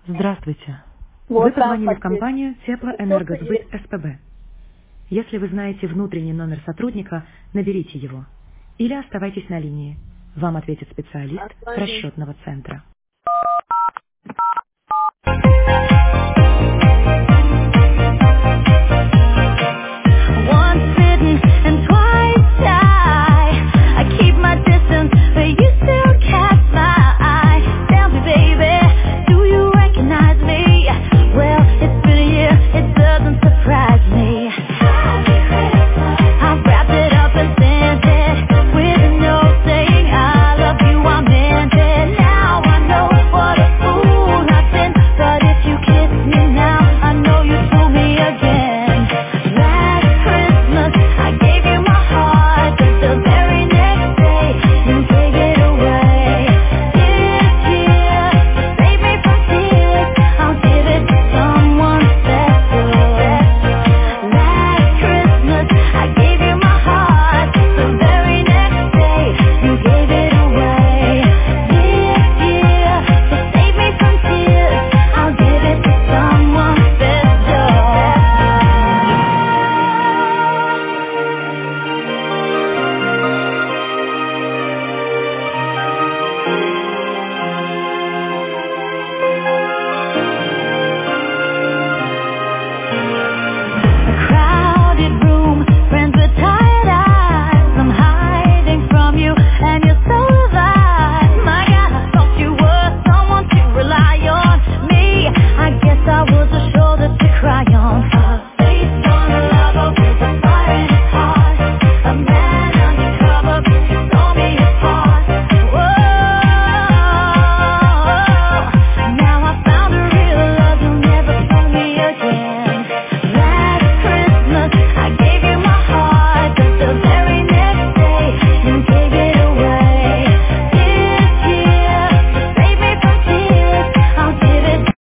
Здравствуйте. Вы Вот так позвонили в хотели. компанию Что-то Теплоэнергосбыт есть. СПБ. Если вы знаете внутренний номер сотрудника, наберите его. Или оставайтесь на линии. Вам ответит специалист Отложи. расчетного центра.